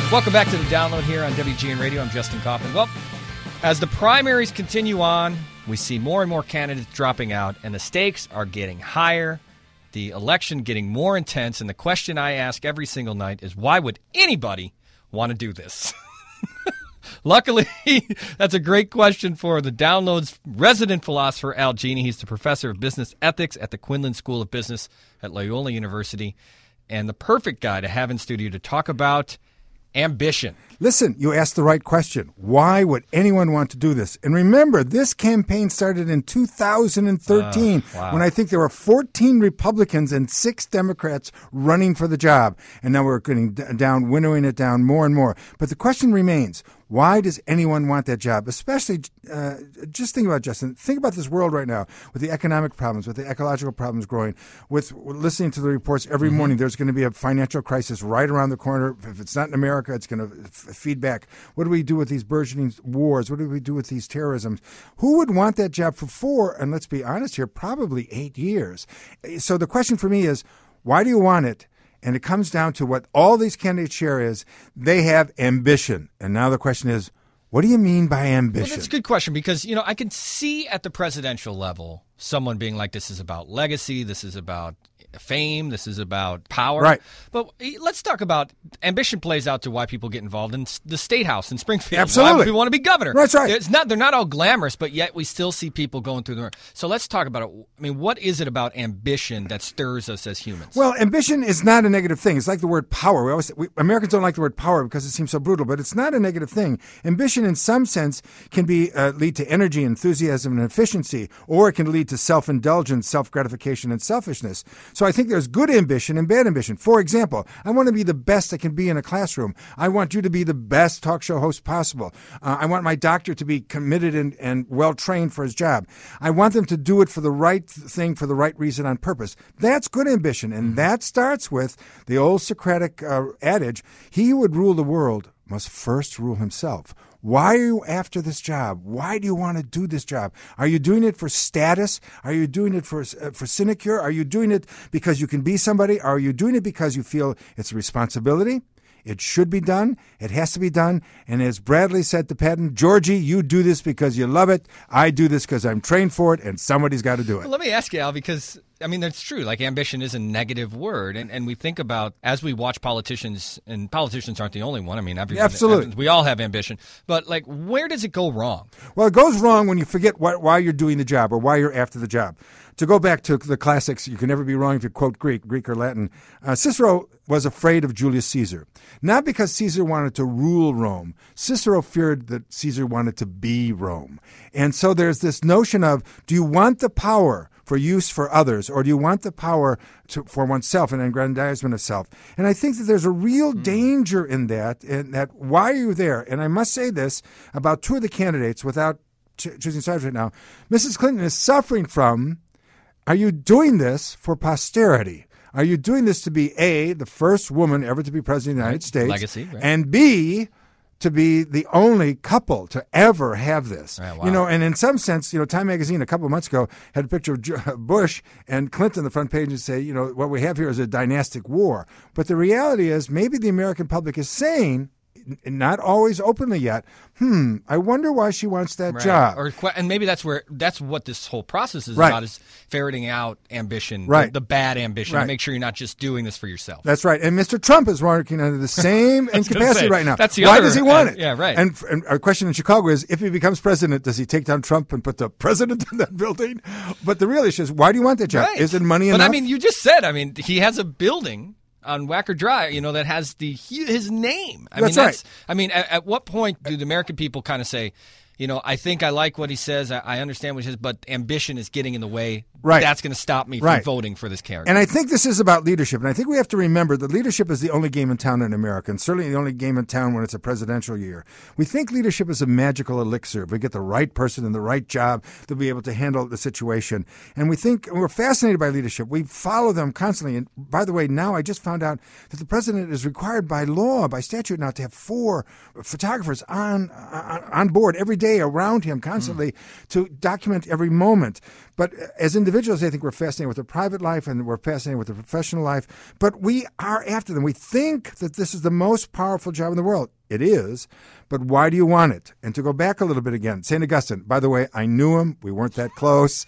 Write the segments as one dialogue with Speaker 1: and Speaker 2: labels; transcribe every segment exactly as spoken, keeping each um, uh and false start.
Speaker 1: Welcome back to the Download here on W G N Radio. I'm Justin Kaufman. Well, as the primaries continue on, we see more and more candidates dropping out, and the stakes are getting higher, the election getting more intense, and the question I ask every single night is, why would anybody want to do this? Luckily, that's a great question for the Download's resident philosopher, Al Genie. He's the professor of business ethics at the Quinlan School of Business at Loyola University, and the perfect guy to have in studio to talk about ambition.
Speaker 2: Listen, you asked the right question. Why would anyone want to do this? And remember, this campaign started in two thousand thirteen uh, wow. when I think there were fourteen Republicans and six Democrats running for the job. And now we're getting down, winnowing it down more and more. But the question remains, why does anyone want that job? Especially, uh, just think about, Justin, think about this world right now with the economic problems, with the ecological problems growing, with listening to the reports every mm-hmm. morning. There's going to be a financial crisis right around the corner. If it's not in America, it's going to f- feed back. What do we do with these burgeoning wars? What do we do with these terrorisms? Who would want that job for four, and let's be honest here, probably eight years? So the question for me is, why do you want it? And it comes down to what all these candidates share is they have ambition. And now the question is, what do you mean by ambition?
Speaker 1: Well, that's a good question because, you know, I can see at the presidential level someone being like, this is about legacy, this is about fame, this is about power.
Speaker 2: Right.
Speaker 1: But let's talk about ambition plays out to why people get involved in the State House in Springfield.
Speaker 2: Absolutely.
Speaker 1: Why people want to be governor.
Speaker 2: That's right.
Speaker 1: It's not, they're not all glamorous, but yet we still see people going through the. So let's talk about it. I mean, what is it about ambition that stirs us as humans?
Speaker 2: Well, ambition is not a negative thing. It's like the word power. We always we, Americans don't like the word power because it seems so brutal, but it's not a negative thing. Ambition, in some sense, can be uh, lead to energy, enthusiasm, and efficiency, or it can lead to self-indulgence, self-gratification, and selfishness. So I think there's good ambition and bad ambition. For example, I want to be the best I can be in a classroom. I want you to be the best talk show host possible. Uh, I want my doctor to be committed and, and well-trained for his job. I want them to do it for the right thing, for the right reason, on purpose. That's good ambition, and that starts with the old Socratic uh, adage, he who would rule the world must first rule himself. Why are you after this job? Why do you want to do this job? Are you doing it for status? Are you doing it for uh, for sinecure? Are you doing it because you can be somebody? Are you doing it because you feel it's a responsibility? It should be done. It has to be done. And as Bradley said to Patton, Georgie, you do this because you love it. I do this because I'm trained for it, and somebody's got to do it.
Speaker 1: Well, let me ask you, Al, because, I mean, that's true. Like, ambition is a negative word. And, and we think about, as we watch politicians, and politicians aren't the only one. I mean, everyone,
Speaker 2: absolutely.
Speaker 1: We all have ambition. But, like, where does it go wrong?
Speaker 2: Well, it goes wrong when you forget why, why you're doing the job or why you're after the job. To go back to the classics, you can never be wrong if you quote Greek, Greek or Latin. Uh, Cicero was afraid of Julius Caesar, not because Caesar wanted to rule Rome. Cicero feared that Caesar wanted to be Rome. And so there's this notion of, do you want the power for use for others, or do you want the power to, for oneself and aggrandizement of self? And I think that there's a real mm. danger in that, and that why are you there? And I must say this about two of the candidates without ch- choosing sides right now. Missus Clinton is suffering from, are you doing this for posterity? Are you doing this to be, A, the first woman ever to be president of the United
Speaker 1: right.
Speaker 2: States,
Speaker 1: legacy, right.
Speaker 2: and B, to be the only couple to ever have this?
Speaker 1: Right, wow.
Speaker 2: You know, and in some sense, you know, Time Magazine a couple of months ago had a picture of Bush and Clinton on the front page and say, you know, what we have here is a dynastic war. But the reality is maybe the American public is saying, not always openly yet, hmm, I wonder why she wants that
Speaker 1: right.
Speaker 2: job.
Speaker 1: Or, and maybe that's where that's what this whole process is
Speaker 2: right.
Speaker 1: about, is ferreting out ambition,
Speaker 2: right.
Speaker 1: the, the bad ambition,
Speaker 2: right.
Speaker 1: to make sure you're not just doing this for yourself.
Speaker 2: That's right. And Mister Trump is working under the same incapacity
Speaker 1: say,
Speaker 2: right now.
Speaker 1: That's the
Speaker 2: why
Speaker 1: other,
Speaker 2: does he want
Speaker 1: uh,
Speaker 2: it?
Speaker 1: Yeah, right.
Speaker 2: And, and our question in Chicago is, if he becomes president, does he take down Trump and put the president in that building? But the real issue is, why do you want that job?
Speaker 1: Right.
Speaker 2: Is it money
Speaker 1: but
Speaker 2: enough?
Speaker 1: But I mean, you just said, I mean, he has a building on Wacker Drive, you know, that has the his name. I
Speaker 2: that's
Speaker 1: mean,
Speaker 2: right.
Speaker 1: That's, I mean, at, at what point do the American people kind of say, you know, I think I like what he says, I, I understand what he says, but ambition is getting in the way.
Speaker 2: Right.
Speaker 1: That's going to stop me from
Speaker 2: right.
Speaker 1: voting for this character.
Speaker 2: And I think this is about leadership. And I think we have to remember that leadership is the only game in town in America, and certainly the only game in town when it's a presidential year. We think leadership is a magical elixir. If we get the right person in the right job, they'll be able to handle the situation. And we think, and we're fascinated by leadership. We follow them constantly. And by the way, now I just found out that the president is required by law, by statute now, to have four photographers on, on, on board every day around him constantly mm. to document every moment. But as individuals, I think we're fascinated with their private life and we're fascinated with their professional life. But we are after them. We think that this is the most powerful job in the world. It is, but why do you want it? And to go back a little bit again, Saint Augustine, by the way, I knew him. We weren't that close.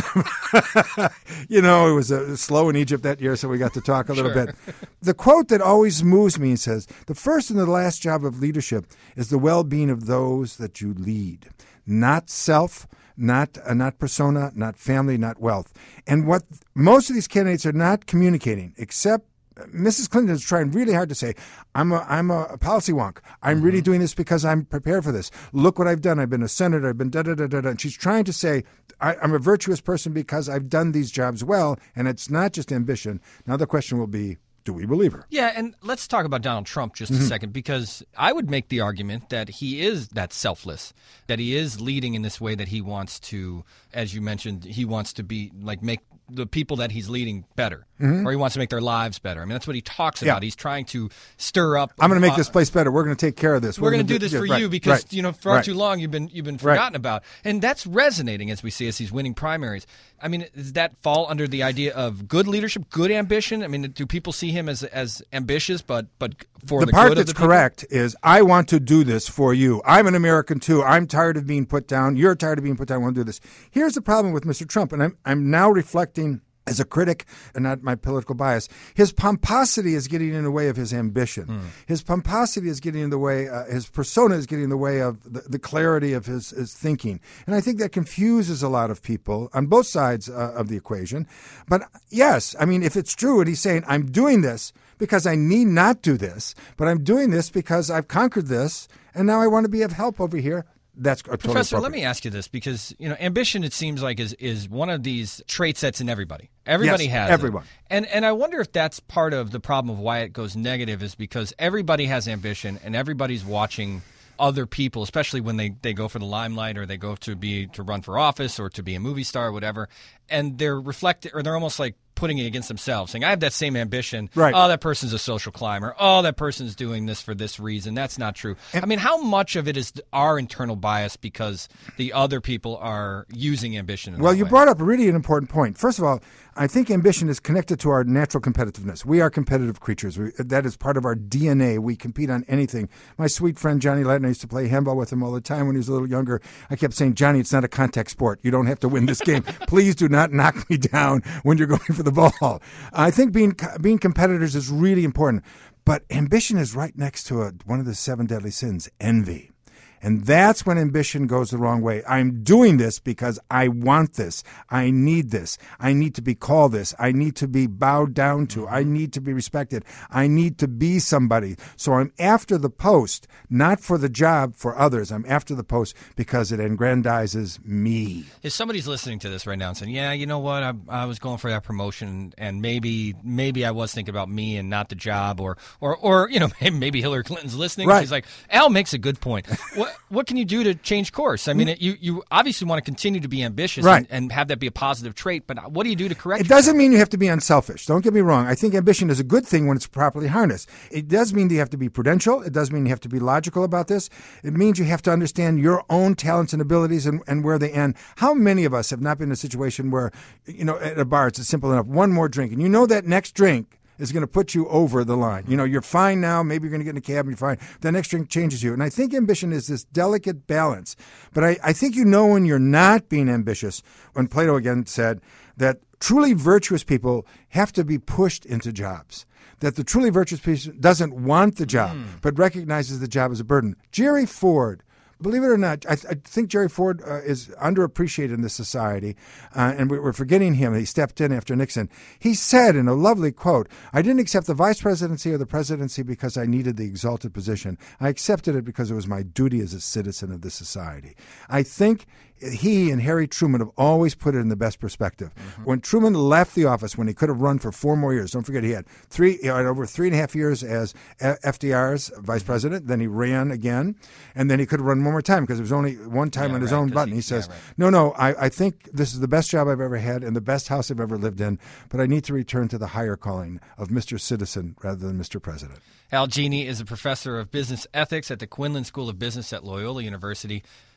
Speaker 2: You know, it was uh, slow in Egypt that year, so we got to talk a little
Speaker 1: Sure.
Speaker 2: bit. The quote that always moves me says, the first and the last job of leadership is the well-being of those that you lead, not self, not uh, not persona, not family, not wealth. And what most of these candidates are not communicating, except Missus Clinton is trying really hard to say, I'm a I'm a policy wonk. I'm mm-hmm. really doing this because I'm prepared for this. Look what I've done. I've been a senator. I've been da-da-da-da-da. And she's trying to say, I, I'm a virtuous person because I've done these jobs well, and it's not just ambition. Now the question will be, do we believe her?
Speaker 1: Yeah, and let's talk about Donald Trump just mm-hmm. a second, because I would make the argument that he is that selfless, that he is leading in this way that he wants to, as you mentioned, he wants to be like make the people that he's leading better, mm-hmm. or he wants to make their lives better. I mean, that's what he talks about. Yeah. He's trying to stir up.
Speaker 2: I'm going to make
Speaker 1: uh,
Speaker 2: this place better. We're going to take care of this.
Speaker 1: We're, we're going to do this
Speaker 2: yeah,
Speaker 1: for
Speaker 2: right,
Speaker 1: you because
Speaker 2: right,
Speaker 1: you know for
Speaker 2: right.
Speaker 1: too long you've been you've been forgotten
Speaker 2: right.
Speaker 1: about, and that's resonating as we see as he's winning primaries. I mean, does that fall under the idea of good leadership, good ambition? I mean, do people see him as as ambitious, but but for the,
Speaker 2: the
Speaker 1: good
Speaker 2: part
Speaker 1: of
Speaker 2: that's
Speaker 1: the people?
Speaker 2: correct is I want to do this for you. I'm an American too. I'm tired of being put down. You're tired of being put down. I want to do this. Here's the problem with Mister Trump, and I'm I'm now reflecting as a critic and not my political bias. His pomposity is getting in the way of his ambition. Mm. His pomposity is getting in the way, uh, his persona is getting in the way of the, the clarity of his, his thinking. And I think that confuses a lot of people on both sides uh, of the equation. But yes, I mean, if it's true and he's saying, I'm doing this because I need not do this, but I'm doing this because I've conquered this and now I want to be of help over here. That's totally
Speaker 1: Professor,
Speaker 2: appropriate.
Speaker 1: let me ask you this, because you know, ambition, it seems like, is is one of these traits that's in everybody. Everybody
Speaker 2: yes,
Speaker 1: has
Speaker 2: everyone.
Speaker 1: it. And and I wonder if that's part of the problem of why it goes negative, is because everybody has ambition and everybody's watching other people, especially when they, they go for the limelight or they go to be to run for office or to be a movie star or whatever, and they're reflecting, or they're almost like putting it against themselves, saying, I have that same ambition.
Speaker 2: Right.
Speaker 1: Oh, that person's a social climber. Oh, that person's doing this for this reason. That's not true.
Speaker 2: And,
Speaker 1: I mean, how much of it is our internal bias because the other people are using ambition in
Speaker 2: Well,
Speaker 1: that
Speaker 2: you
Speaker 1: way?
Speaker 2: brought up really an important point. First of all, I think ambition is connected to our natural competitiveness. We are competitive creatures. We, that is part of our D N A. We compete on anything. My sweet friend Johnny Ladin, I used to play handball with him all the time when he was a little younger. I kept saying, Johnny, it's not a contact sport. You don't have to win this game. Please do not knock me down when you're going for the ball. I think being being competitors is really important. But ambition is right next to a, one of the seven deadly sins, envy. And that's when ambition goes the wrong way. I'm doing this because I want this. I need this. I need to be called this. I need to be bowed down to. I need to be respected. I need to be somebody. So I'm after the post, not for the job for others. I'm after the post because it aggrandizes me.
Speaker 1: If somebody's listening to this right now and saying, yeah, you know what, I, I was going for that promotion and maybe maybe I was thinking about me and not the job, or, or, or you know, maybe Hillary Clinton's listening.
Speaker 2: Right.
Speaker 1: She's like, Al makes a good point. What What can you do to change course? I mean, it, you, you obviously want to continue to be ambitious
Speaker 2: right.
Speaker 1: and, and have that be a positive trait, but what do you do to correct
Speaker 2: it? It
Speaker 1: yourself?
Speaker 2: doesn't mean you have to be unselfish. Don't get me wrong. I think ambition is a good thing when it's properly harnessed. It does mean that you have to be prudential. It does mean you have to be logical about this. It means you have to understand your own talents and abilities and, and where they end. How many of us have not been in a situation where, you know, at a bar, it's simple enough, one more drink, and you know that next drink is going to put you over the line. You know, you're fine now. Maybe you're going to get in a cab and you're fine. The next drink changes you. And I think ambition is this delicate balance. But I, I think you know when you're not being ambitious, when Plato again said that truly virtuous people have to be pushed into jobs. That the truly virtuous person doesn't want the job, mm. but recognizes the job as a burden. Jerry Ford, believe it or not, I, th- I think Jerry Ford uh, is underappreciated in this society, uh, and we, we're forgetting him. He stepped in after Nixon. He said in a lovely quote, I didn't accept the vice presidency or the presidency because I needed the exalted position. I accepted it because it was my duty as a citizen of this society. I think he and Harry Truman have always put it in the best perspective. Mm-hmm. When Truman left the office, when he could have run for four more years, don't forget he had three, he had over three and a half years as F D R's vice president. Then he ran again, and then he could have run one more time because there was only one time
Speaker 1: yeah, right,
Speaker 2: on his own button. He, he says, yeah, right. no, no, I, I think this is the best job I've ever had and the best house I've ever lived in, but I need to return to the higher calling of Mister Citizen rather than Mister President.
Speaker 1: Al Genie is a professor of business ethics at the Quinlan School of Business at Loyola University.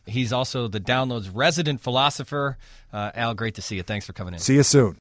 Speaker 1: He's also the Download's resident philosopher. Uh, Al, great to see you. Thanks for coming in.
Speaker 2: See you soon.